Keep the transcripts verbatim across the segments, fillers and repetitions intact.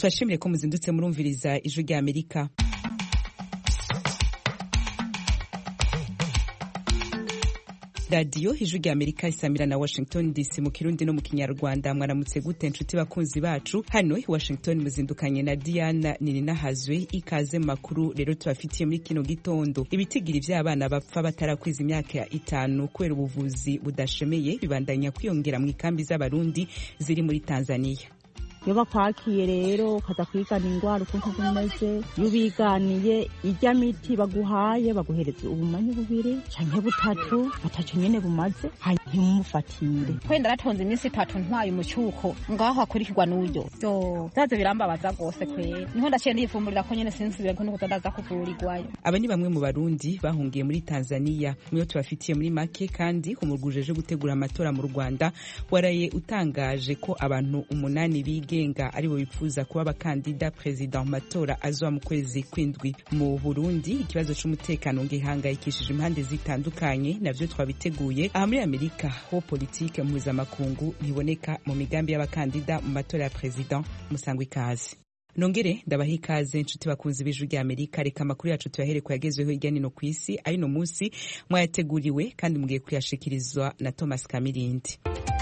turashimire ko muzindutse murumviriza ijwi rya Amerika. Radio ijwi rya Amerika isamira na Washington D C mu Kirundi no mu Kinyarwanda. Mwaramutse gute nshuti bakunzi bacu, hano i Washington muzindukanye na Diana Nininahazwe. Ikaze makuru rero tubafitiye muri kino gitondo. Ibitigiri vy'abana bapfa batarakwiza imyaka itanu kubera ubuvuzi budashemeye bibandanya kwiyongera mu ikambi z'abarundi ziri muri Tanzania. Iyo bakwakiye rero ukaza kwigana ingwara ukuntu zimeze, iyo ubiganiye irya miti baguhaye baguhereza ubumanyi bubiri canke butatu batacu nyene bumaze hanyumufatire. Kwenda ratonze iminsi itatu ntwaye umucuko ngaho akurikirwa n'uyo yo zaze birambabaza gose kwe niho ndaciye ndifumurira ko nyene sinsubire ko nukutandaza kuvurirwayo. Aba ni bamwe mu barundi bahungiye muri Tanzania, mwe tubafitiye muri make. Kandi umugujeje gutegura amatora mu Rwanda waraye utangaje ko abantu umunani bige genga aribo bifuza kuba abakandida president matora azwa mu kwezi kwindwi mu Burundi. Ikibazo c'umutekano ngihangayikishije impande zitandukanye, navyo twabiteguye. Aha muri Amerika ho politike mpuzamakungu ntiboneka mu migambi y'abakandida mu matora ya president. Musangwa ikaze. Nongere ndabaha ikaze nshuti bakunzi b'ijwi rya Amerika. Reka amakuru yacu tuyahere ko yagezweho hirya no kw'isi ari no munsi mwayateguriwe kandi mugiye kuyashikirizwa na Thomas Kamirindi.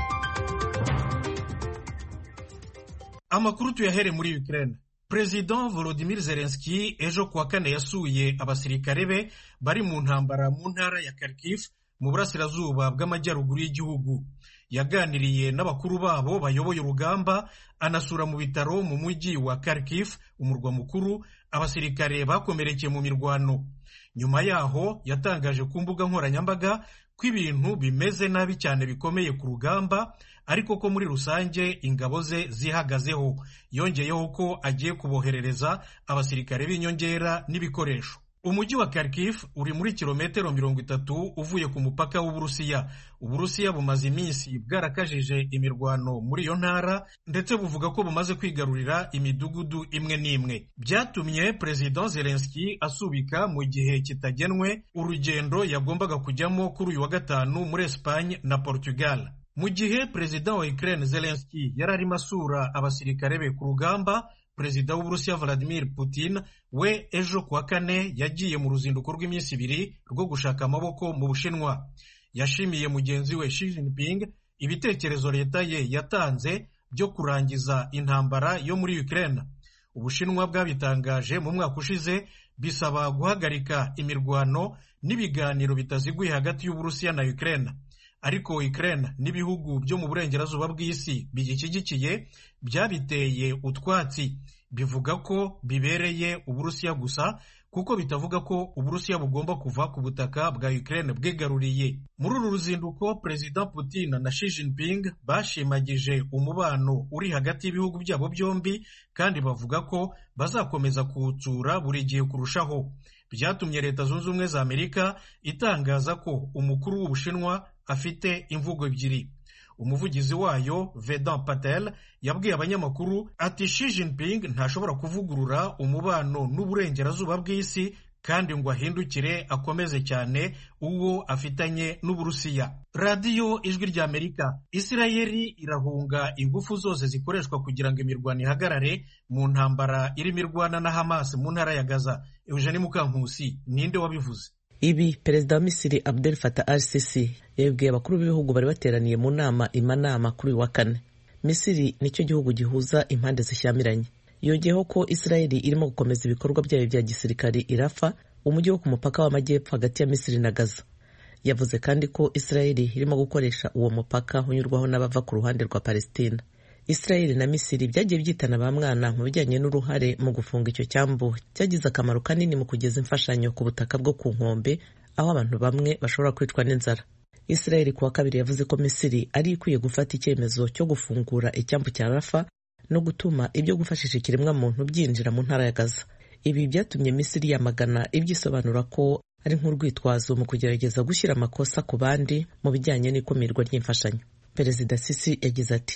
Amakuru tuyahere muri Ukraine. President Volodymyr Zelensky ejo kuwa kane yasuye abasirikare be bari mu ntambara mu ntara ya Kharkiv mu burasirazuba bw'amajyaruguru y'igihugu. Yaganiriye n'abakuru babo bayoboye urugamba, anasura mu bitaro mu mujyi wa Kharkiv, umurwa mukuru, abasirikare bakomerekeye mu mirwano. Nyuma yaho yatangaje ku mbuga nkoranyambaga ko ibintu bimeze nabi cyane bikomeye ku rugamba, ariko ko muri rusange ingabo ze zihagazeho. Yongeyeho ko agiye kuboherereza abasirikare b'inyongera n'ibikoresho. Umujyi wa Kharkiv uri muri kilometero mirongo itatu uvuye ku mupaka w'Uburusiya. Uburusiya bumaze iminsi bwarakajije imirwano muri iyo ntara, ndetse buvuga ko bumaze kwigarurira imidugudu imwe n'imwe. Byatumye President Zelensky asubika mu gihe kitagenwe urugendo yagombaga kujyamo kuri uyu wa gatanu muri Espagne na Portugal. Mu gihe President wa Ukraine Zelensky yari arimo asura abasirikare be ku rugamba, Perezida w'Uburusiya Vladimir Putin we ejo kuwa kane yagiye mu ruzinduko rw'iminsi ibiri rwo gushaka amaboko mu Bushinwa. Yashimiye mugenzi we Xi Jinping ibitekerezo leta ye yatanze byo kurangiza intambara yo muri Ukraine. Ubushinwa bwabitangaje mu mwaka ushize bisaba guhagarika imirwano n'ibiganiro bitaziguye hagati y'Uburusiya na Ukraine. Ariko Ukraine n'ibihugu byo mu burengerazuba bw'isi bigishyigikiye byabiteye utwatsi, bivuga ko bibereye Uburusiya gusa, kuko bitavuga ko Uburusiya bugomba kuva ku butaka bwa Ukraine bwigaruriye. Muri uru ruzinduko President Putin na Xi Jinping bashimagije umubano uri hagati y'ibihugu byabo byombi, kandi bavuga ko bazakomeza kuwutsura buri gihe kurushaho. Byatumye Leta Zunze Ubumwe za Amerika itangaza ko umukuru w'Ubushinwa afite imvugo ebyiri. Umuvugizi wayo Vedant Patel yabwiye abanyamakuru ati Xi Jinping ntashobora kuvugurura umubano n'uburengerazuba bw'isi, kandi ngo ahindukire akomeze cyane uwo afitanye n'Uburusiya. Radio Ijwi rya Amerika. Isirayeli irahunga ingufu zose zikoreshwa kugira ngo imirwano ihagarare mu ntambara irimo irwana na Hamas mu ntara ya Gaza. Eugene Mukankusi ninde wabivuze? Ibi Perezida wa Misiri Abdel Fattah al-Sisi yabwiye abakuru b'ibihugu bari bateraniye mu nama imanama kuri wa kane. Misiri nicyo gihugu gihuza impande zishyamiranye. Yongeyeho ko Israeli irimo gukomeza ibikorwa byayo bya gisirikari i Rafa, umujyi wo ku mupaka w'amajyepfo hagati ya Misiri na Gaza. Yavuze kandi ko Israeli irimo gukoresha uwo mupaka unyurwaho n'abava ku ruhande rwa Palestina. Israeli na Misiri byagiye byitana ba mwana mu bijyanye n'uruhare mu gufunga icyo cyambu cyagize akamaro kanini mu kugeza imfashanyo ku butaka bwo ku nkombe, aho abantu bamwe bashobora kwicwa n'inzara. Israeli kuwa kabiri yavuze ko Misiri ari ikwiye gufata icyemezo cyo gufungura icyambu cya Rafa no gutuma ibyo gufashisha ikiremwa muntu byinjira mu ntara ya Gaza. Ibi byatumye Misiri yamagana ibyisobanura ko ari nk'urwitwazo mu kugerageza gushyira amakosa ku bandi mu bijyanye n'ikumirwa ry'imfashanyo. Perezida Sisi yagize ati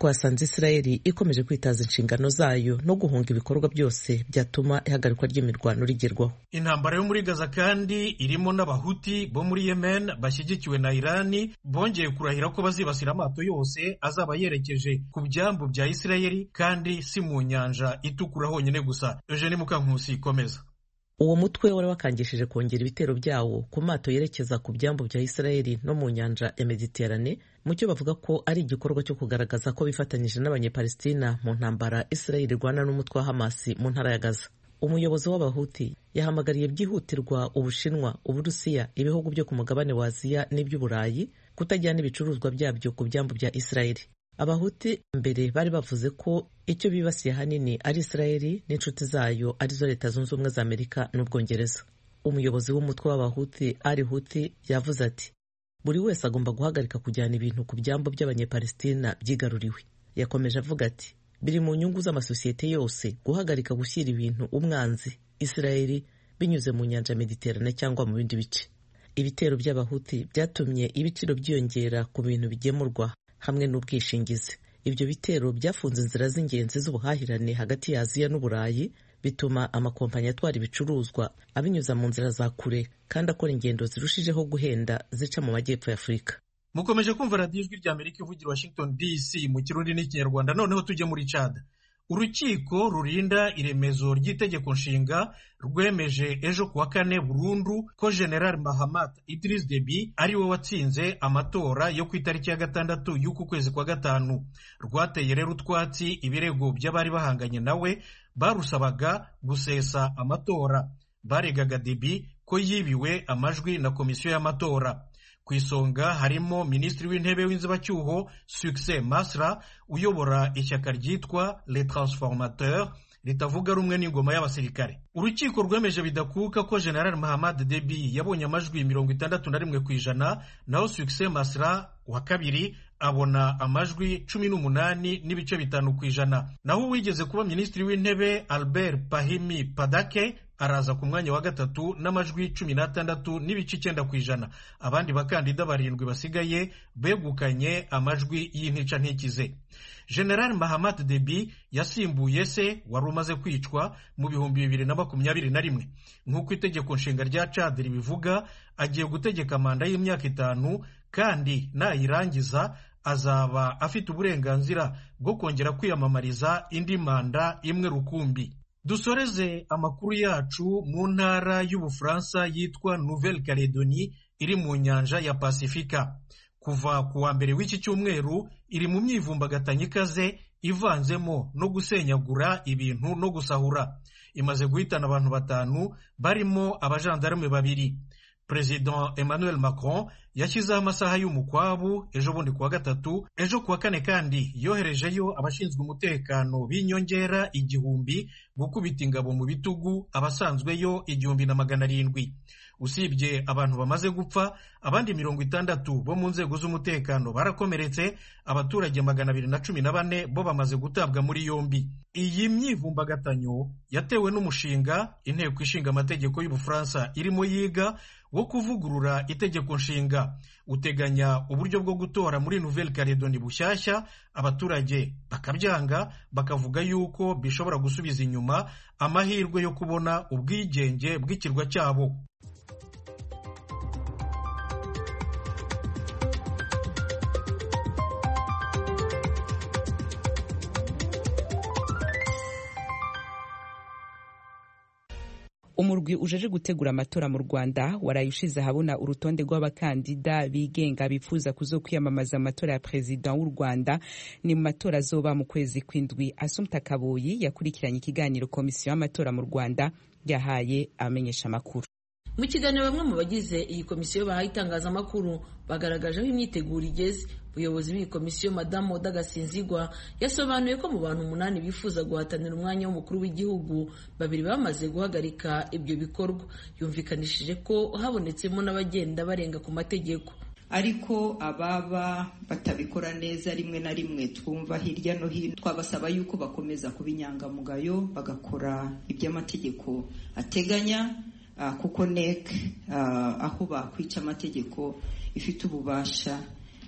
twasanze Israeli ikomeje kwitaza inshingano zayo no guhunga ibikorwa byose byatuma ihagarikwa ry'imirwano rigerwaho. Intambara yo muri Gaza kandi irimo n'abahuti bo muri Yemen bashyigikiwe na Irani bongeye kurahira ko bazibasira amato yose azaba yerekeje ku byambu bya Israeli kandi si mu nyanja itukura honyine gusa. Eugene Mukankusi komeza. Uwo mutwe wari wakangishije kongera ibitero byawo ku mato yerekeza ku byambu bya Israeli no mu nyanja ya Mediterane, mu cyo bavuga ko ari igikorwa cyo kugaragaza ko bifatanyije n'abanyepalestina mu ntambara Israeli irwana n'umutwe wa Hamas mu ntara ya Gaza. Umuyobozi w'abahuti yahamagariye byihutirwa Ubushinwa, Uburusiya, ibihugu byo ku mugabane wa Aziya n'iby'Uburayi kutajyana ibicuruzwa byabyo ku byambu bya Israeli. Abahuti mbere bari bavuze ko icyo bibasiye hanini ari Israeli n'inshuti zayo arizo Leta Zunze Ubumwe za Amerika n'Ubwongereza. Umuyobozi w'umutwe w'abahuti Ali Huti yavuze ati buri wese agomba guhagarika kujyana ibintu ku byambu by'abanyepalestina byigaruriwe. Yakomeje avuga ati biri mu nyungu z'amasosiyete yose guhagarika gushyira ibintu umwanzi Israeli binyuze mu nyanja Mediterane cyangwa mu bindi bice. Ibitero by'abahuti byatumye ibiciro byiyongera ku bintu bigemurwa hamwe n'ubwishingizi. Ibyo bitero byafunze inzira z'ingenzi z'ubuhahirane hagati ya Aziya n'Uburayi, bituma amakompanyi atwara ibicuruzwa abinyuza mu nzira za kure kandi akora ingendo zirushijeho guhenda zica mu majyepfo ya Afurika. Mukomeje kumva radiyo ijwi rya Amerika ivugira Washington D C mu Kirundi n'Ikinyarwanda. Noneho tujye muri Chad. Urukiko rurinda iremezo ry'itegeko nshinga rwemeje ejo kuwa kane burundu ko General Mahamat Idriss Deby ari we watsinze amatora yo ku itariki ya gatandatu y'uku kwezi kwa gatanu. Rwateye rero utwatsi ibirego by'abari bahanganye nawe barusabaga gusesa amatora. Baregaga Deby ko yibiwe amajwi na komisiyo y'amatora. Ku isonga harimo Minisitiri w'Intebe w'inzibacyuho Succès Masra uyobora ishyaka ryitwa Les Transformateurs ritavuga rumwe n'ingoma y'abasirikare. Urukiko rwemeje bidakuka ko General Mahamat Deby yabonye amajwi mirongo itandatu na rimwe ku ijana naho Succès Masra wa kabiri abona amajwi cumi n'umunani n'ibice bitanu ku ijana. Naho uwigeze kuba Minisitiri w'Intebe Albert Pahimi Padake araza ku mwanya wa gatatu n'amajwi cumi n'atandatu n'ibice icyenda ku ijana. Abandi bakandida barindwi basigaye begukanye amajwi y'intica ntikize. General Mahamat Deby yasimbuye se wari umaze kwicwa mu bihumbi bibiri na makumyabiri na rimwe. Nk'uko itegeko nshinga rya Chad ribivuga, agiye gutegeka manda y'imyaka itanu kandi nayirangiza azaba afite uburenganzira bwo kongera kwiyamamariza indi manda imwe rukumbi. Dusoreze amakuru yacu mu ntara y'Ubufaransa yitwa Nouvelle Calédonie iri mu nyanja ya Pasifika. Kuva ku wa mbere w'iki cyumweru iri mu myivumbagatanya ikaze ivanzemo no gusenyagura ibintu no gusahura. Imaze guhitana abantu batanu barimo abajandarume babiri. President Emmanuel Macron yashyizeho amasaha y'umukwabu ejo bundi kuwa gatatu. Ejo kuwa kane kandi yoherejeyo abashinzwe umutekano b'inyongera igihumbi gukubita ingabo mu bitugu abasanzweyo igihumbi na magana arindwi. Usibye abantu bamaze gupfa, abandi mirongo itandatu bo mu nzego z'umutekano barakomeretse, abaturage magana abiri na cumi na bane bo bamaze gutabwa muri yombi. Iyi myivumbagatanyo yatewe n'umushinga inteko ishinga amategeko y'Ubufaransa irimo yiga wo kuvugurura itegeko nshinga. Uteganya uburyo bwo gutora muri Nouvelle Calédonie bushyashya, abaturage bakabyanga bakavuga yuko bishobora gusubiza inyuma amahirwe yo kubona ubwigenge bw'ikirwa cyabo. Umurwi ujeje gutegura amatora mu Rwanda waraye ushize ahabona urutonde rw'abakandida bigenga bifuza kuzokwiyamamaza amatora ya President w'u Rwanda ni mu matora azoba mu kwezi kw'indwi. Assumpta Kaboyi yakurikiranye ikiganiro komisiyo y'amatora mu Rwanda yahaye abamenyesha amakuru. Mu kiganiro bamwe mu bagize iyi komisiyo bahaye itangazamakuru bagaragaje aho imyiteguro igeze. Ubuyobozi bw'iyi komisiyo Madamu Oda Gasinzigwa yasobanuye ko mu bantu umunani bifuza guhatanira umwanya w'umukuru w'igihugu, babiri bamaze guhagarika ibyo bikorwa. Yumvikanishije ko habonetsemo n'abagenda barenga ku mategeko, ariko ababa batabikora neza rimwe na rimwe twumva hirya no hino, twabasaba yuko bakomeza kuba inyangamugayo bagakora iby'amategeko ateganya, kuko N E C aho bakwica amategeko ifite ububasha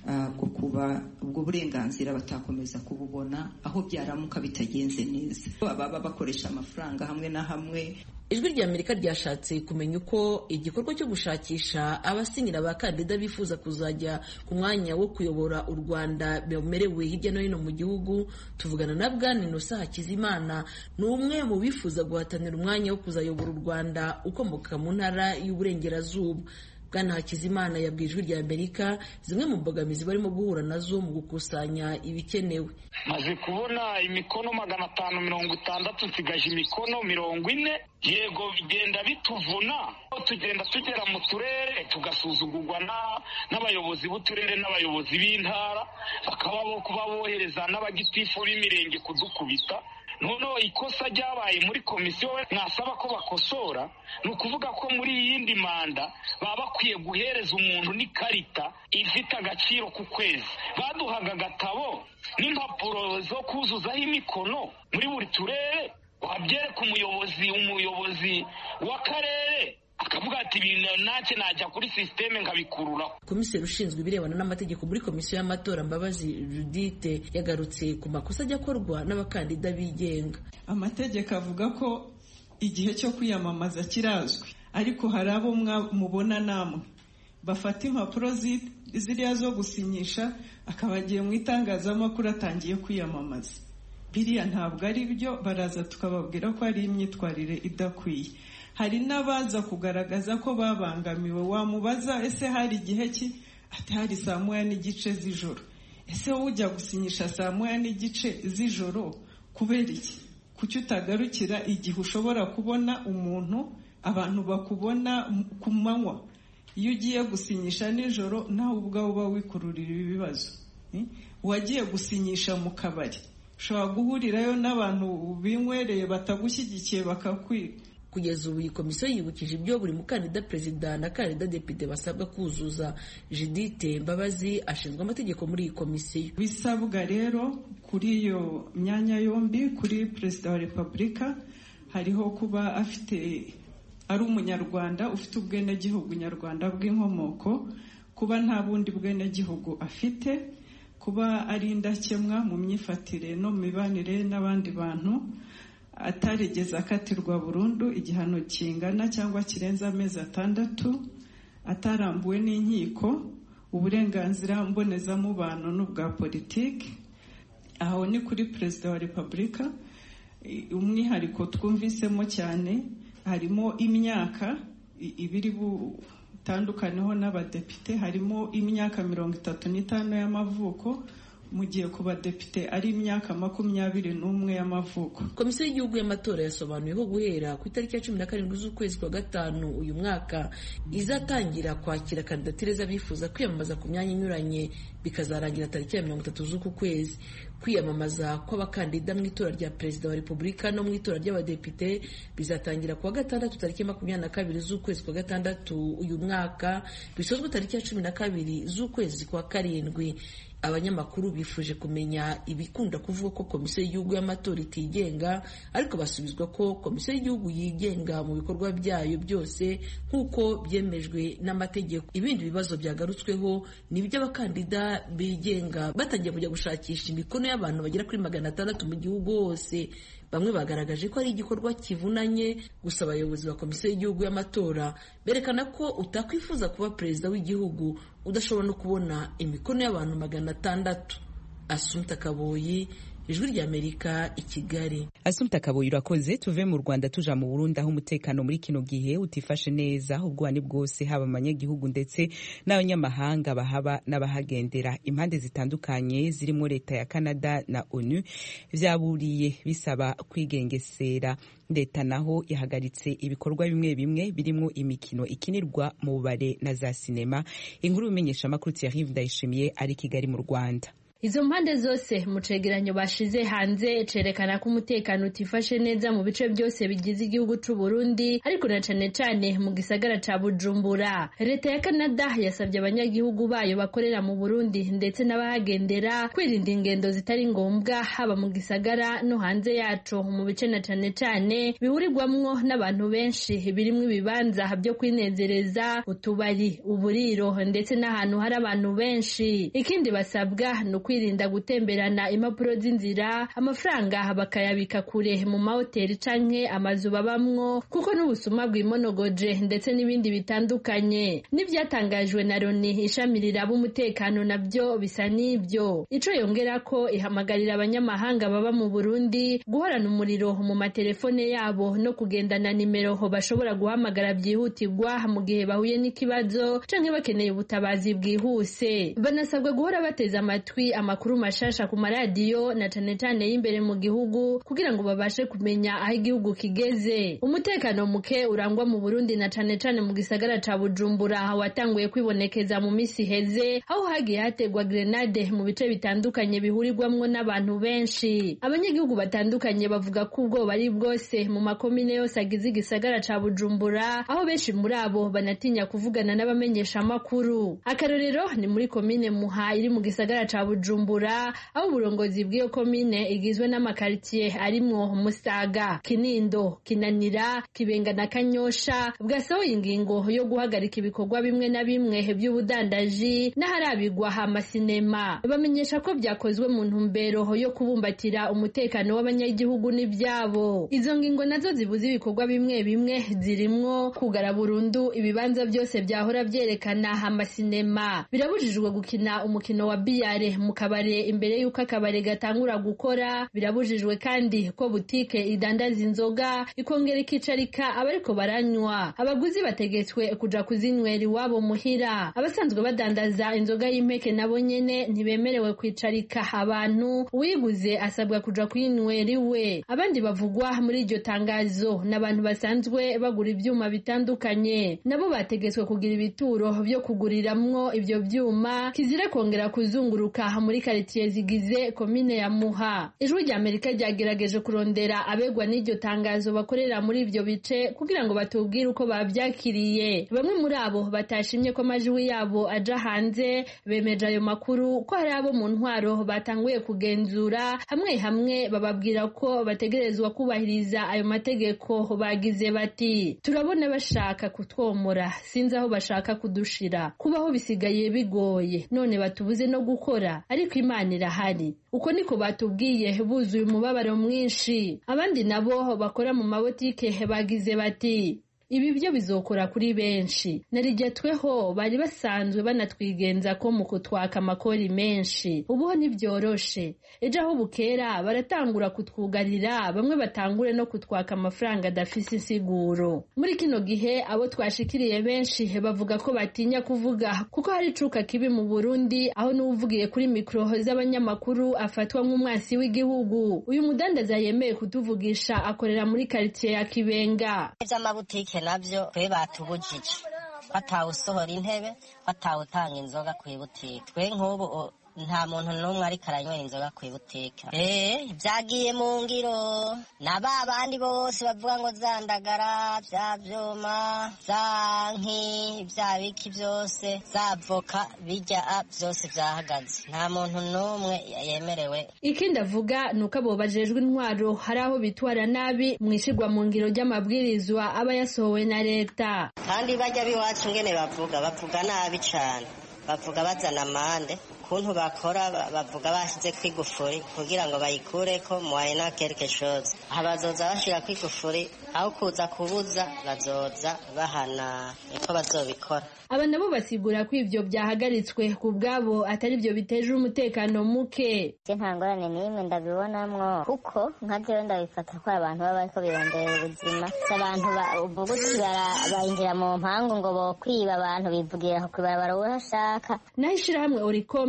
bwo kuba ubwo burenganzira batakomeza kububona aho byaramuka bitagenze neza. Ababa bakoresha amafaranga hamwe na hamwe. Ijwi rya Amerika ryashatse kumenya uko igikorwa cyo gushakisha abasinyira abakandida bifuza kuzajya ku mwanya wo kuyobora u Rwanda bemerewe hirya no hino mu gihugu. Tuvugana na Bwana Innocent Hakizimana, ni umwe mu bifuza guhatanira umwanya wo kuzayobora u Rwanda ukomoka mu ntara y'Uburengerazuba. Bwana Hakizimana yabwiye Ijwi rya Amerika zimwe mu mbogamizi barimo guhura nazo mu gukusanya ibikenewe. Maze kubona imikono magana atanu mirongo itandatu, nsigaje imikono mirongo ine. Yego bigenda bituvuna, tugenda tugera mu turere tugasuzugurwa n'abayobozi b'uturere n'abayobozi b'intara, bakaba bo kuba bohereza n'abagitifu b'imirenge kudukubita. Noneho ikosa ryabaye muri komisiyo mwasaba ko bakosora, ni ukuvuga ko muri iyindi manda baba bakwiye guhereza umuntu n'ikarita ifite agaciro ku kwezi. Baduhaga agatabo n'impapuro zo kuzuzaho imikono muri buri turere, wabyereka umuyobozi umuyobozi w'akarere akavuga ati ibintu nake najya kuri systeme nkabikurura. Komiseri ushinzwe ibirebana n'amategeko muri komisiyo y'amatora Mbabazi Judith yagarutse ku makosa ajya akorwa n'abakandida bigenga. Amategeko avuga ko igihe cyo kwiyamamaza kirazwi, ariko hari abo mubona namwe bafata impapuro ziriya zo gusinyisha akaba agiye mu itangazamakuru atangiye kwiyamamaza. Biriya ntabwo ari byo, baraza tukababwira ko ari imyitwarire idakwiye. Hari n'abaza kugaragaza ko babangamiwe, wamubaza ese hari igihe ki, ati hari saa moya n'igice z'ijoro. Ese wowe ujya gusinyisha saa moya n'igice z'ijoro kubera iki? Kuki utagarukira igihe ushobora kubona umuntu abantu bakubona ku manywa? Iyo ugiye gusinyisha nijoro nawe ubwawe uba wikururira ibibazo. Wagiye gusinyisha mu kabari, ushobora guhurirayo n'abantu binywereye batagushyigikiye bakakwiba. Kugeza ubu iyi komisiyo yibukije ibyo buri mukandida perezida na kandida depite basabwa kuzuza. Judith Mbabazi ashinzwe amategeko muri iyi komisiyo. Bisabwa rero kuri iyo myanya yombi, kuri perezida wa repubulika hariho kuba afite ari umunyarwanda ufite ubwenegihugu nyarwanda bw'inkomoko, kuba nta bundi bwenegihugu afite, kuba ari indakemwa mu myifatire no mu mibanire n'abandi bantu, atarigeze akatirwa burundu igihano kingana cyangwa kirenze amezi atandatu, atarambuwe n'inkiko, uburenganzira mbonezamubano n'ubwa politiki. Aho ni kuri perezida wa repubulika. Umwihariko twumvisemo cyane harimo imyaka ibiri butandukaneho n'abadepite, harimo imyaka mirongo itatu n'itanu y'amavuko, mu gihe ku badepite ari imyaka makumyabiri n'umwe y'amavuko. Komisiyo y'igihugu y'amatora yasobanuye ko guhera ku itariki ya cumi na karindwi z'ukwezi kwa gatanu uyu mwaka izatangira kwakira kandidatire z'abifuza kwiyamamaza ku myanya inyuranye, bikazarangira tariki ya mirongo itatu z'uku kwezi. Kwiyamamaza kw'abakandida mu itora rya perezida wa repubulika no mu itora ry'abadepite bizatangira kuwa gatandatu tariki makumyabiri na kabiri z'ukwezi kwa gatandatu uyu mwaka, bisozwe tariki ya cumi na kabiri z'ukwezi kwa karindwi. Abanyamakuru bifuje kumenya ibikunda kuvuga ko komisiyo y'igihugu y'amatora itigenga, ariko basubizwa ko komisiyo y'igihugu yigenga mu bikorwa byayo byose nk'uko byemejwe n'amategeko. Ibindi bibazo byagarutsweho ni iby'abakandida bigenga batangiye kujya gushakisha imikono y'abantu bagera kuri magana atandatu mu gihugu hose. Bamwe bagaragaje ko ari igikorwa kivunanye, gusa abayobozi ba komisiyo y'igihugu y'amatora berekana ko utakwifuza kuba perezida w'igihugu udashobora no kubona imikono y'abantu magana atandatu. Assumpta Kaboyi, Ijwi ry'Amerika, i Kigali. Assumpta Kaboyi urakoze. Tuve mu Rwanda tuja mu Burundi, aho umutekano muri kino gihe utifashe neza, ubwani bwose haba abanyagihugu ndetse n'abanyamahanga bahaba n'abahagendera. Impande zitandukanye zirimo leta ya Canada na ONU vyaburiye bisaba kwigengesera. Leta naho yahagaritse ibikorwa bimwe bimwe birimo imikino ikinirwa mu bare na za sinema. Inkuru bimenyesha makuru Thierry Ndayishimiye ari Kigali mu Rwanda. izo mpande zose mu cegeranyo bashize hanze cerekana ko umutekano utifashe neza mu bice byose bigize igihugu c'u Burundi ariko na cane cane mu gisagara ca Bujumbura. Leta ya Canada yasabye abanyagihugu bayo bakorera mu Burundi ndetse n'abahagendera kwirinda ingendo zitari ngombwa haba mu gisagara no hanze yaco mu bice na cane cane bihurirwamwo n'abantu benshi birimwo ibibanza byo kwinezereza, utubari, uburiro ndetse n'ahantu hari abantu benshi. Ikindi basabwa no kwirinda gutemberana impapuro z'inzira, amafaranga bakayabika kure mu mahoteli canke amazu babamwo kuko n'ubusuma bw'imonogoje ndetse n'ibindi bitandukanye. N'ivyatangajwe na Loni ishami riraba umutekano nabyo bisa n'ibyo. Ico yongera ko ihamagarira abanyamahanga baba mu Burundi guhorana umuriro mu matelefone yabo no kugendana nimero bashobora guhamagara byihutirwa mu gihe bahuye n'ikibazo canke bakeneye ubutabazi bwihuse. Banasabwa guhora bateza amatwi amakuru mashasha ku maradiyo na cane cane y'imbere mu gihugu kugira ngo babashe kumenya aho igihugu kigeze. Umutekano muke urangwa mu Burundi na cane cane mu gisagara ca Bujumbura watanguye kwibonekeza mu misi heze aho hagiye hategwa grenade mu bice bitandukanye bihurirwamwo n'abantu benshi. Abanyagihugu batandukanye bavuga ko ubwo bari bwose mu makomine yose agize igisagara ca Bujumbura aho benshi muri abo banatinya kuvugana n'abamenyesha amakuru. Akarorero ni muri komine Muha iri mu gisagara ca Bujumbura aho uburongozi bw'iyo komine igizwe n'amakaritiye arimwo Musaga, Kinindo, Kinanira, Kibenga na Kanyosha bwasohoye ingingo yo guhagarika ibikorwa bimwe na bimwe by'ubudandaji n'aharabigwa amasinema. Bamenyesha ko byakozwe mu ntumbero yo kubumbatira umutekano w'abanyagihugu n'ibyabo. Izo ngingo nazo zibuza ibikorwa bimwe bimwe zirimwo kugara burundu ibibanza byose byahora byerekana amasinema. Birabujijwe gukina umukino wa biyare mu kabare imbere y'uko akabare gatangura gukora. Birabujijwe kandi ko butike idandaza inzoga ikongera ikicarika abariko baranywa. Abaguzi bategetswe kuja kuzinywera iwabo muhira. Abasanzwe badandaza inzoga y'impeke nabo nyene ntibemerewe kwicarika abantu, uwiguze asabwa kuja kuyinywera iwe. Abandi bavugwa muri iryo tangazo n'abantu basanzwe bagura ivyuma bitandukanye, nabo bategetswe kugira ibituro byo kuguriramwo ivyo vyuma, kizire kongera kuzunguruka muri karitiye zigize komine ya Muha. Ijwi rya Amerika ryagerageje kurondera abegwa n'iryo tangazo bakorera muri ivyo bice kugira ngo batubwire uko bavyakiriye. Bamwe muri abo batashimye ko amajwi yabo aja hanze bemeje ayo makuru ko hari abo mu ntwaro batanguye kugenzura, hamwe hamwe bababwira ko bategerezwa kubahiriza ayo mategeko. Bagize bati turabona bashaka kutwomora, sinzi aho bashaka kudushira, kubaho bisigaye bigoye, none batubuze no gukora, ariko Imana irahari. Uko niko batubwiye buzuye umubabaro mwinshi. Abandi nabo bakora mu mabotike bagize bati ibi byo bizokora kuri benshi, narijyatweho bari basanzwe banatwigenza ko mu kutwaka amakori menshi, ubuho ntibyoroshe. Ejo aho bukera baratangura kutwugarira, bamwe batangure no kutwaka amafaranga adafise insiguro. Muri kino gihe abo twashikiriye benshi bavuga ko batinya kuvuga kuko hari icuka kibi mu Burundi, aho n'uvugiye kuri mikro z'abanyamakuru afatwa nk'umwasi w'igihugu. Uyu mudandaza yemeye kutuvugisha akorera muri quartier ya Kibenga. By'amabutike navyo twe batubujije, batawusohora intebe, batawutanga inzoga kw'ibutike. Twe nk'ubu nta muntu n'umwe ariko aranywera inzoga kw'ibutike. Eh, byagiye mu ngiro na ba bandi bose bavuga ngo zandagara, bya vyuma, zanki, bya biki byose, zavoka bijya byose byahagaze. Nta muntu n'umwe yemerewe. Ikindi avuga nuko abo bajejwe intwaro hari aho bitwara nabi mwishirwa mu ngiro ry'amabwirizwa aba yasohowe na leta. Kandi bajya biwacu ngene bavuga, bavuga nabi cyane. Bavuga bazana amande, kuntu bakora bavuga bashize kwigufuri kugira ngo bayikureko moyena quelque chose. Abazoza bashira kwigufuri aho kuza kubuza bazoza bahana iko bazobikora. Aba nabo basigura ko ivyo byahagaritswe ku bwabo atari byo biteje umutekano muke. Nta ngorane n'imwe ndabibonamwo kuko nka jewe ndabifata ko abantu baba bariko birondera ubuzima. Abantu ubuguti bayinjira mu mpangu ngo bo kwiba abantu bivugira ku barabara urashaka. Nahishira hamwe Oricom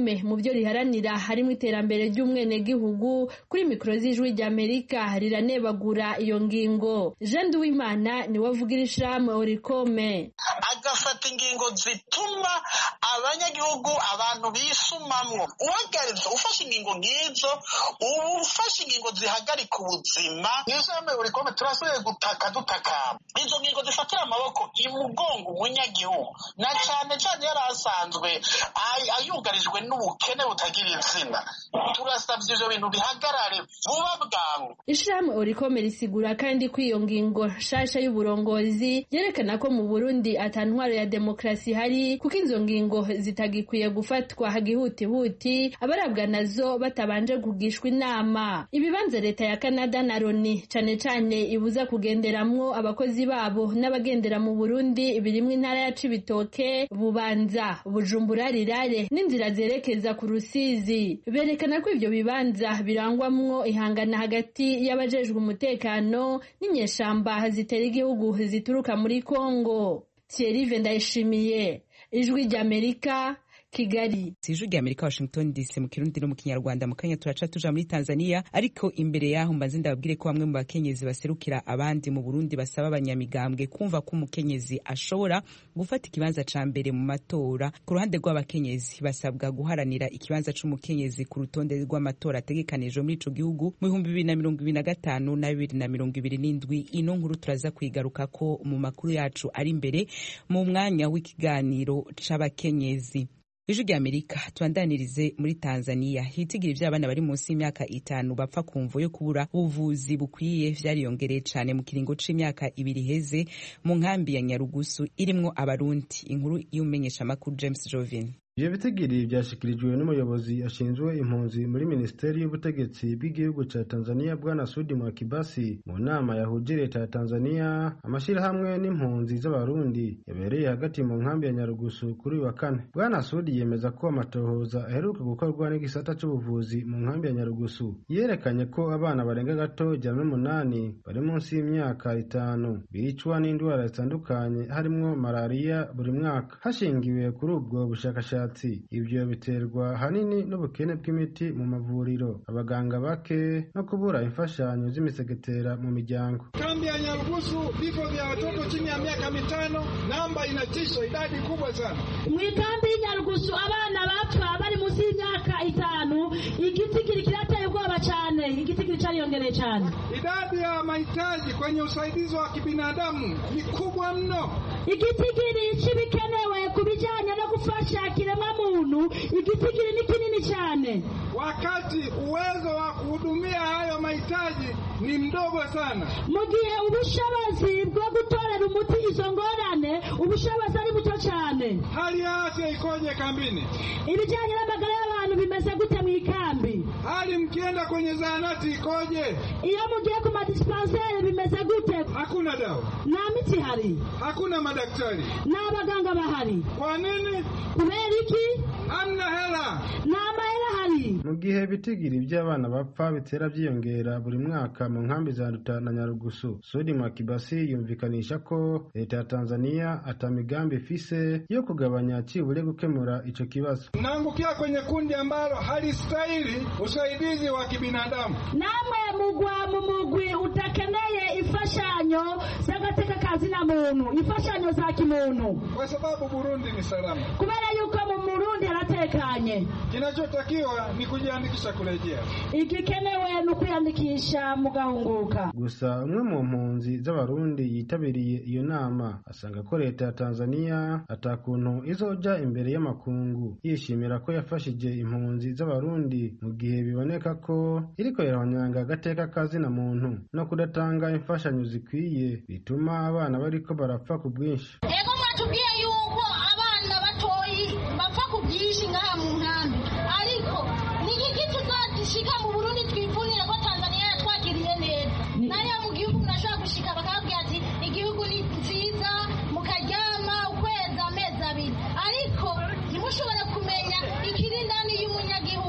Oricome mu byo riharanira harimo iterambere ry'umwenegihugu. Kuri mikoro z'Ijwi ry'Amerika riranebagura iyo ngingo. Jean Duwimana ni wavugira ishirahamwe Oricome. Agafata ingingo zituma abanyagihugu abantu bisumamwo. Uwagariza ufashe ingingo nk'izo, ubu ufashe ingingo zihagarika ubuzima. Mw'ishirahamwe Oricome turasubiye gutaka dutakamba. Izo ngingo zifatira amaboko imugongo umunyagihugu, na cyane cyane yari asanzwe ayugarijwe n'ubukene butagira izina. Turasabye ivyo bintu bihagarare vuba bwangu. Ishirahamwe Oricome risigura kandi ko iyo ngingo nshasha y'uburongozi yerekana ko mu Burundi atantwaro ya demokrasi hari, kuko izo ngingo zitagikwiye gufatwa hagihutihuti abarabwa nazo batabanje kugishwa inama. Ibibanza leta ya Canada na Loni cane cane ibuza kugenderamwo abakozi babo n'abagendera mu Burundi birimwe intara ya Cibitoke, Bubanza, Bujumbura, Rirare n'inzira zerekeza ku Rusizi. Berekana ko ivyo bibanza birangwamwo ihangana hagati y'abajejwe umutekano n'inyeshamba zitera igihugu zituruka muri Kongo. Thierry Vendayishimiye, Ijwi ry'Amerika, Kigali. Ijwi ry'Amerika, Washington D C mu Kirundi no mu Kinyarwanda. Mu kanya turaca tuja muri Tanzania, ariko imbere yaho mbanze ndababwire ko bamwe mu bakenyezi baserukira abandi mu Burundi basaba abanyamigambwe kumva ko umukenyezi ashobora gufata ikibanza ca mbere mu matora. Ku ruhande rw'abakenyezi basabwa guharanira ikibanza c'umukenyezi ku rutonde rw'amatora ategekanijwe muri ico gihugu mu bihumbi bibiri na mirongo ibiri na gatanu na bibiri na mirongo ibiri n'indwi. Ino nkuru turaza kwigaruka ko mu makuru yacu ari imbere mu mwanya w'ikiganiro c'abakenyezi. Ijwi ry'Amerika tubandanirize muri Tanzania. Hitigira ivy'abana bari munsi y'imyaka itanu bapfa kumvo yo kubura ubuvuzi bukwiye vyariyongereye cane mu kiringo c'imyaka ibiri heze mu nkambi ya Nyarugusu irimwo abarundi. Inkuru y'umenyesha makuru James Jovin. Ivyo bitigiri vyashikirijwe n'umuyobozi ashinzwe impunzi muri Ministeri y'Ubutegetsi bw'igihugu ca Tanzania Bwana Sudi Mwakibasi mu nama yahuje leta ya Tanzania, amashirahamwe n'impunzi z'abarundi yabereye hagati mu nkambi ya Nyarugusu kuri wa kane. Bwana Sudi yemeza ko amatohoza aheruka gukorwa n'igisata c'ubuvuzi mu nkambi ya Nyarugusu yerekanye ko abana barenga gato ijana n'umunani bari munsi y'imyaka itanu bicwa n'indwara zitandukanye harimwo malaria buri mwaka. Hashingiwe kuri ubwo bushakashatsi, ivyo biterwa hanini n'ubukene bw'imiti mu mavuriro, abaganga bake no kubura imfashanyo z'imisegetera mu miryango. Kambi ya Nyarugusu, vifo vya watoto chini ya miaka mitano, namba inatisha, idadi kubwa sana. Mwikambi ya Nyarugusu abana bapfa bari munsi y'imyaka itanu, igitigiri kirateye ubwoba cyane, igitigiri cyariyongereye cyane. Idadi ya mahitaji kwenye usaidizi wa kibinadamu ni kubwa mno. Igitigiri kibikenewe kubijanye no gufasha kirema muntu, igitigiri ni kinini cyane, wakati uwezo wa kuhudumia hayo mahitaji ni mdogo sana. Mu gihe ubushobozi bwo gutorera umuti izo ngorane ubushobozi ari buto cyane. Hali ya afya ikoje kambini? Ibijanye n'amagara y'abantu bimeze gute mu ikambi? Hali mkienda kwenye zahanati ikoje? Iyo mugiye ku madispensaire bimeze gute? Hakuna dawa. Na miti hari. Hakuna madaktari. Na abaganga bahari. Kwa nini? Kubera iki? Hamna hela. Na amahera hari. Mu gihe bitigiri by'abana bapfa bitera byiyongera buri mwaka mu nkambi za Nduta na Nyarugusu, Sudi Mwakibasi yumvikanisha ko leta ya Tanzania atamigambi ifise yo kugabanya kibure gukemura ico kibazo. Naangukia kwenye kundi ambalo halistahili usaidizi wa kibinadamu. Namwe mugwa mu mugwi utakeneye ifashanyo zagateka kazi na muntu, ifashanyo za kimuntu. Kwa sababu Burundi ni salama. Kubera yuko mu Burundi haratekanye. Kinachotakiwa ni kujiandikisha kurejea. Igikenewe no kwiyandikisha mugahunguka. Gusa umwe mu mpunzi z'abarundi yitabiriye iyo nama asanga ko leta ya Tanzania atakuntu izoja imbere y'amakungu yishimira ko yafashije impunzi z'abarundi mu gihe biboneka ko iriko irahonyanga agateka kazi na muntu no kudatanga imfashanyo zikwiye bituma abana bariko barapfa ku bwinshi. Ego mwatubwiye yuko abana batoyi bapfa ku bwinshi ngaha mu nkambi, ariko niki kituzashika mu Burundi twivunira ko Tanzania yatwakiriye neza. Nayo mu gihugu murashobora gushika bakabwira ati igihugu ni nziza mukaryama ukwezi amezi abiri, ariko ntimushobora kumenya ikiri ndani y'umunyagihugu. Nyuma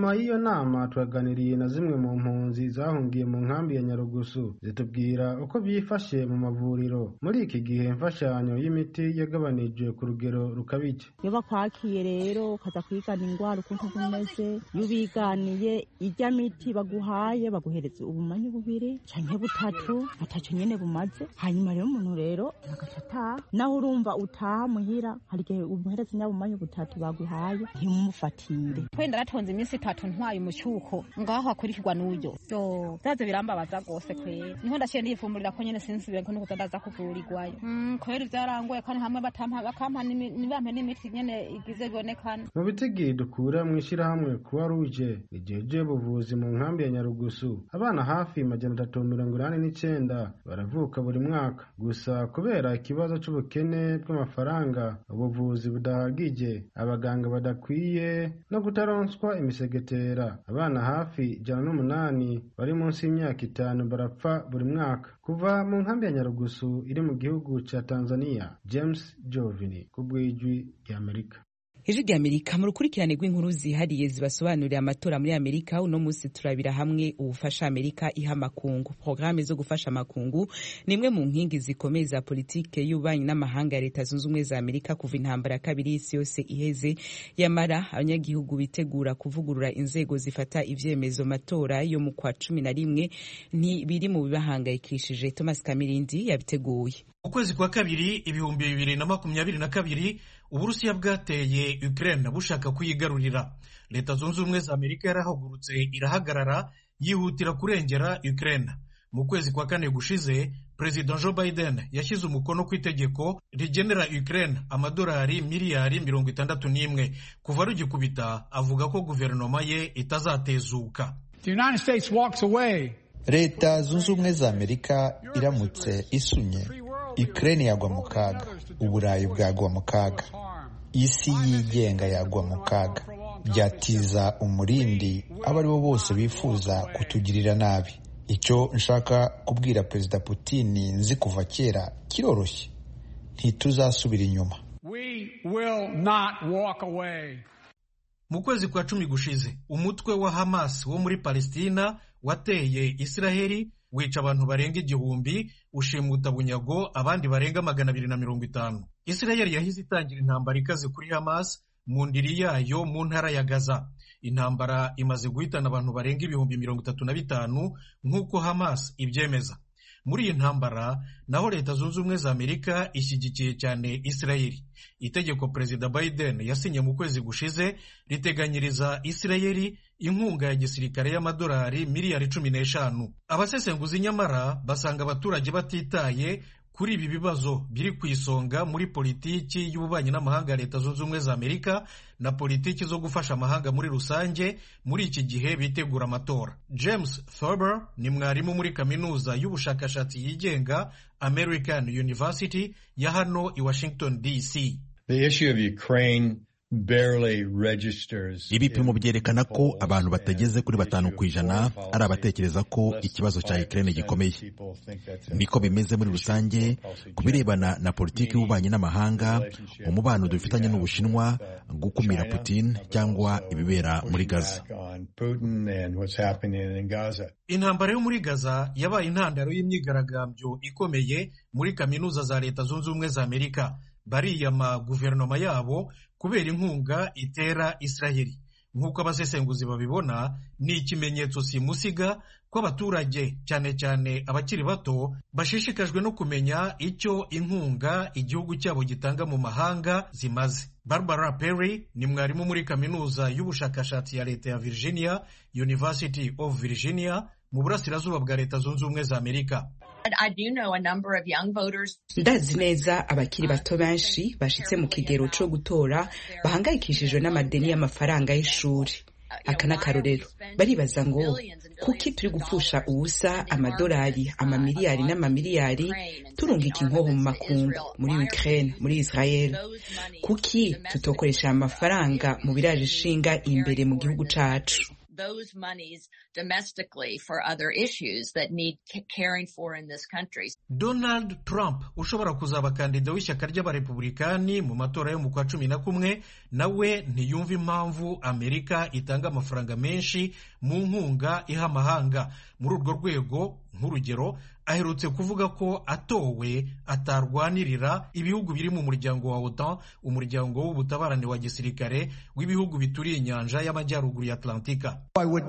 inyuma y'iyo nama twaganiriye na zimwe mu mpunzi zahungiye mu nkambi ya Nyarugusu zitubwira uko byifashe mu mavuriro muri iki gihe imfashanyo y'imiti yagabanijwe ku rugero rukabije. Iyo bakwakiye rero ukaza kwigana indwara ukuntu bimeze, iyo ubiganiye ijya miti baguhaye baguhereza ubumanyi bubiri canke butatu ataco nyene bumaze, hanyuma rero umuntu rero agaca ataha. Naho urumva utaha muhira hari igihe umuhereza nyabumanyi butatu baguhaye ntimumufatire. Twenda ratonze iminsi itatu ntwaye umucyuko ngaho akurikirwa n'uyo yo zaze birambabaza gose kwe, niho ndaciye ndifumurira ko nyene sinsubire ko nuko ndaza kuvurirwayo. Mm, kweri byarangoye kandi hamwe batampa bakampa nibampe n'imiti nyene igize bibonekana. Mu bitigi dukura mu ishirahamwe Croix Rouge rijeje buvuzi mu nkambi ya Nyarugusu, abana hafi majana atatu mirongo inani n'icenda baravuka buri mwaka. Gusa kubera ikibazo c'ubukene bw'amafaranga, ubuvuzi budahagije, abaganga badakwiye no kutaronswa imisegetera, abana hafi ijana n'umunani bari munsi y'imyaka itanu barapfa buri mwaka. Kuva mu nkambi ya Nyarugusu iri mu gihugu ca Tanzania, James Jovini kubw'ijwi ry'Amerika. Ijwi ry'Amerika mu rukurikirane rw'inkuru zihariye zibasobanurira amatora muri Amerika. Uno munsi turabira hamwe ubufasha Amerika iha makungu. Programme zo gufasha makungu nimwe mu nkingi zikomeye za politike y'ububanyi n'amahanga ya Leta Zunze Ubumwe za Amerika kuva intambara ya kabiri y'isi yose iheze. Yamara abanyagihugu bitegura kuvugurura inzego zifata ivyemezo matora yo mu kwa cumi na rimwe ntibiri mu bibahangayikishije. Thomas Kamirindi yabiteguye. Ukwezi kwa kabiri ibihumbi bibiri na makumyabiri na kabiri Uburusiya bwateye Ukraine bushaka kuyigarurira. Leta Zunze Ubumwe za Amerika yarahagurutse irahagarara yihutira kurengera Ukraine. Mu kwezi kwa kane gushize President Joe Biden yashyize umukono ku itegeko rigenera Ukraine amadolari miliyari mirongo itandatu n'imwe. Kuva rugikubita avuga ko guverinoma ye itazatezuka. The United States walks away. Leta Zunze Ubumwe za Amerika iramutse isunye, Ukraine yagwa mu kaga, Uburayi bwagwa mu kaga, isi yigenga yagwa mu kaga, byatiza umurindi abo ari bo bose bifuza kutugirira nabi. Icyo nshaka kubwira Perezida Putin nzi kuva kera kiroroshye, ntituzasubira inyuma. We will not walk away. Mu kwezi kwa cumi gushize umutwe wa Hamas wo muri Palestina wateye Israheli wica abantu barenga igihumbi, ushimuta bunyago abandi barenga magana abiri na mirongo itanu. Israheli yahise itangira intambara ikaze kuri Hamas mu ndiri yayo mu ntara ya Gaza. Intambara imaze guhitana abantu barenga ibihumbi mirongo itatu na bitanu nk'uko Hamas ibyemeza. Muri iyi ntambara naho Leta Zunze Ubumwe za Amerika ishyigikiye cyane Israheli. Itegeko Perezida Biden yasinye mu kwezi gushize riteganyiriza Israheli inkunga ya gisirikare y'amadolari miliyari cumi n'eshanu. Abasesenguzi nyamara basanga abaturage batitaye kuri ibi bibazo biri ku isonga muri politiki y'ububanyi n'amahanga ya Leta Zunze Ubumwe za Amerika na politiki zo gufasha amahanga muri rusange muri iki gihe bitegura amatora. James Thurber ni mwarimu muri kaminuza y'ubushakashatsi yigenga American University ya hano i Washington D C. The issue of Ukraine barely registers. Ibipimo byerekana ko abantu batageze kuri batanu ku ijana ari abatekereza ko ikibazo cya Ukraine gikomeye. Niko bimeze muri rusange ku birebana na politiki y'ububanyi n'amahanga, umubano dufitanye n'Ubushinwa, gukumira Putin cyangwa ibibera muri Gaza. Intambara yo muri Gaza yabaye intandaro y'imyigaragambyo ikomeye muri kaminuza za Leta Zunze Ubumwe za Amerika. Bariyama guverinoma yabo kubera inkunga itera Israheli. Nk'uko abasesenguzi babibona, ni ikimenyetso simusiga ko abaturage cyane cyane abakiri bato bashishikajwe no kumenya icyo inkunga igihugu cyabo gitanga mu mahanga zimaze. Barbara Perry ni mwarimu muri kaminuza y'ubushakashatsi ya Leta ya Virginia, University of Virginia, mu burasirazuba bwa Leta Zunze Ubumwe za Amerika. Ndazi neza abakiri bato benshi bashitse mu kigero cyo gutora bahangayikishijwe n'amadeni y'amafaranga y'ishuri. Aka n'akarorero, baribaza ngo kuki turi gupfusha ubusa amadolari amamiliyari n'amamiliyari turungika inkoho mu makungu muri Ukraine, muri Israel. Kuki tutokoresha amafaranga mu biraje ishinga imbere mu gihugu cacu? those monies domestically for other issues that need caring for in this country. Donald Trump ushobora kuzaba kandida w'ishyaka ry'abarepublikani mu matora yo mu kwa cumi na kumwe nawe ntiyumva impamvu Amerika itanga amafaranga menshi mu nkunga iha amahanga. Muri urwo rwego nk'urugero aherutse kuvuga ko atowe atarwanirira ibihugu biri mu muryango wa OTAN, umuryango w'ubutabarane wa gisirikare w'ibihugu bituriye inyanja y'amajyaruguru ya Atlantika.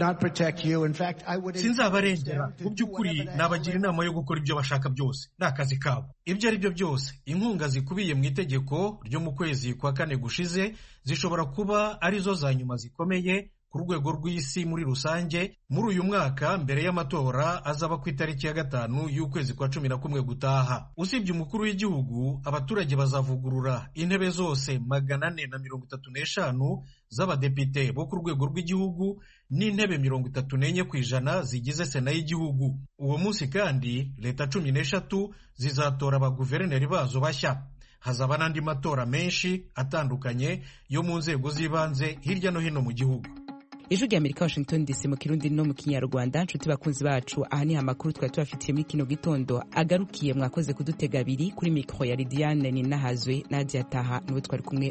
Sinzabarengera, mu by'ukuri nabagira inama yo gukora ibyo bashaka byose, ni akazi kabo. Ibyo ari byo byose, inkunga zikubiye mu itegeko ryo mu kwezi kwa kane gushize zishobora kuba arizo za nyuma zikomeye ku rwego rw'isi muri rusange muri uyu mwaka mbere y'amatora azaba ku itariki ya gatanu y'ukwezi kwa cumi na kumwe gutaha. Usibye umukuru w'igihugu, abaturage bazavugurura intebe zose magana ane na mirongo itatu n'eshanu z'abadepite bo ku rwego rw'igihugu n'intebe mirongo itatu n'enye ku ijana zigize sena y'igihugu. Uwo munsi kandi leta cumi n'eshatu zizatora abaguverineri bazo bashya. Hazaba n'andi matora menshi atandukanye yo mu nzego z'ibanze hirya no hino mu gihugu. Ijwi ry'Amerika, Washington D C, mu Kirundi no mu Kinyarwanda. Nshuti bakunzi bacu, aha ni amakuru twari tubafitiye muri kino gitondo agarukiye. Mwakoze kudutega abiri kuri mikro ya Lidiane Ninahazwe, Nadia Taha niwe twari kumwe